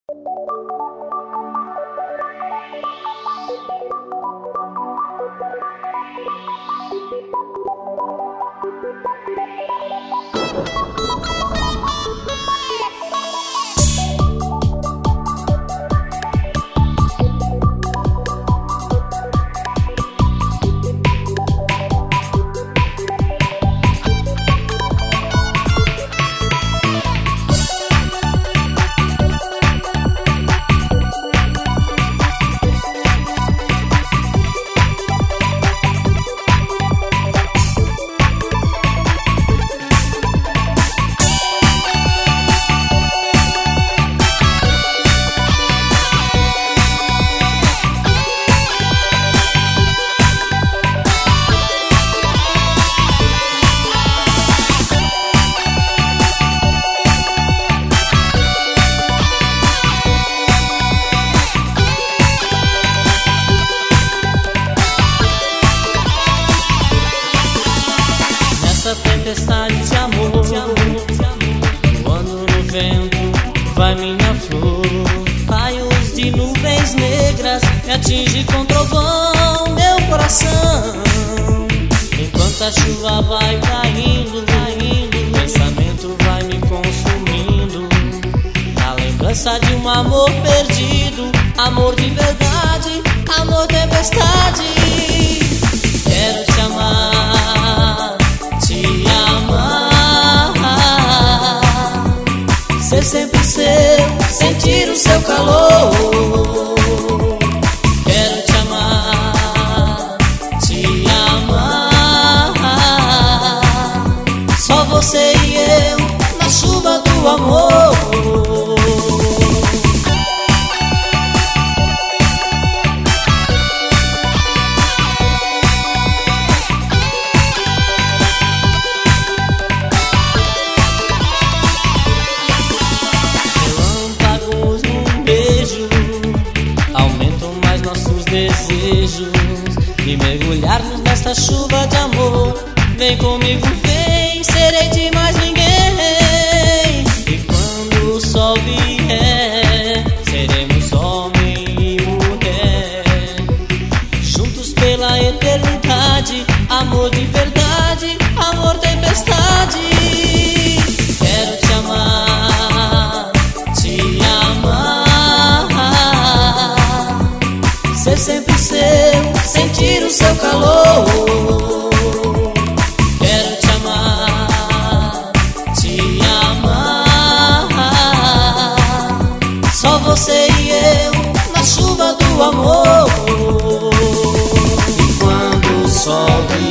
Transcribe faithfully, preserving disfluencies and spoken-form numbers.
Tempestade de amor, voando no vento, vai minha flor. Raios de nuvens negras me atinge com trovão, meu coração. Enquanto a chuva vai caindo, caindo, o pensamento vai me consumindo. A lembrança de um amor perdido, amor de verdade, amor tempestade. Quero te amar, te amar, ser sempre seu, sentir o seu calor. Quero te amar, te amar, só você e eu na chuva do amor. Desejos de mergulharmos nesta chuva de amor. Vem comigo, vem, serei de mais ninguém. E quando o sol vier, seremos homem e mulher, juntos pela eternidade. Amor de verdade, amor tempestade. Quero te amar, te amar, ser sempre seu, sentir o seu calor. Quero te amar, te amar, só você e eu na chuva do amor. E quando o sol